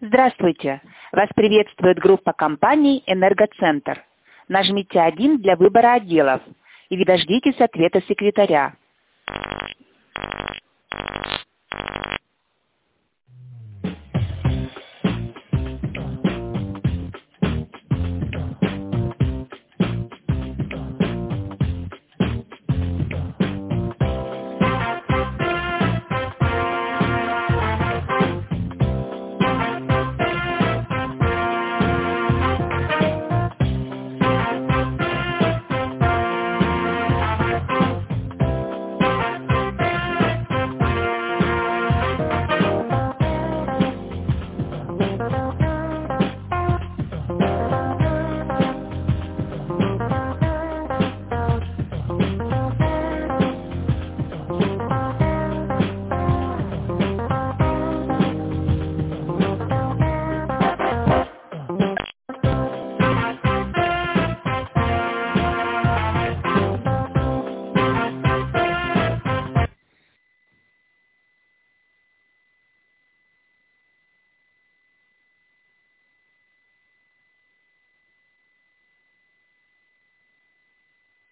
Здравствуйте! Вас приветствует группа компаний «Энергоцентр». Нажмите 1 для выбора отделов или дождитесь ответа секретаря.